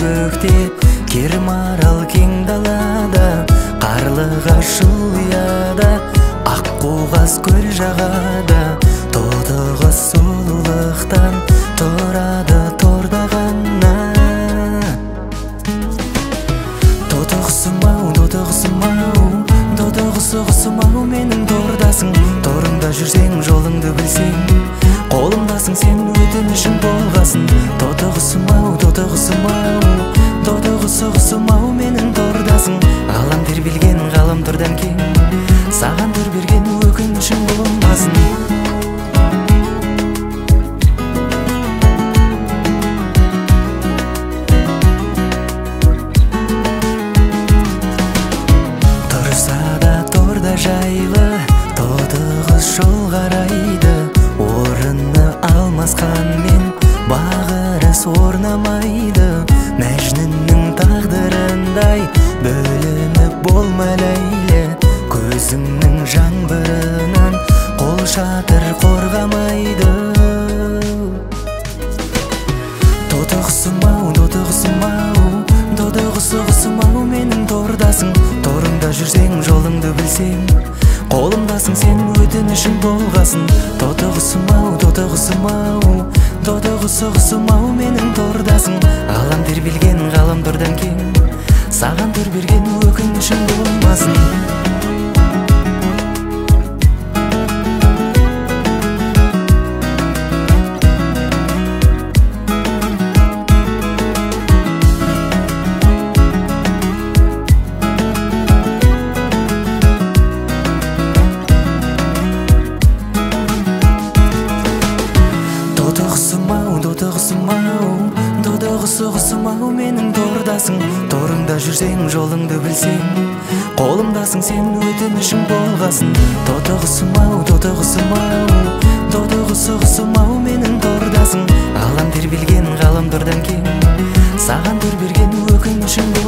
көкте, кер марал кең далада, қарлығаш ұяда, аққуғас көл жағада, тотығы сұлулықтан тұрады торда ғана. Тотығысым-ау, тотығысым-ау, тотығысы-ғысым-ау, менің тордасың. Торыңда жүрсең, жолыңды білсең, қолымдасың сен, өтінішің болғасын. Тотығысым-ау, тотығысым-ау, тотығысы-ғысым-ау, менің тордасың. Ғалам тербелген, ғаламтордан кең, саған төр берген өкінішің болмасын. Жайлы тотығыз жол қарайды, орынны алмасқанмен бағырыс орнамайды. Мәжнүннің тағдырындай бөлініп болма ләйлі, көзіңнің жаңбырынан қол шатыр қорғамайды. Тотығысым-ау, тотығысым-ау, тотығысы-ғысым-ау, менің тордасың. Торыңда жүрсең, жолыңды білсең, қолымдасың сен, өтінішің болғасын. Тотығысым-ау, тотығысым-ау, тотығысы-ғысым-ау, менің тордасың. Ғалам тербелген, ғаламтордан кең, саған төр берген өкінішің болмасын. Тотығысым-ау, тотығысым-ау, тотығысы-ғысым-ау, менің тордасың. Торыңда жүрсең, жолыңды білсең, қолымдасың сен, өтінішің болғасын. Тотығысым-ау, тотығысым-ау, тотығысы-ғысым-ау, менің тордасың. Ғалам тербелген, ғаламтордан кең, саған төр берген өкінішің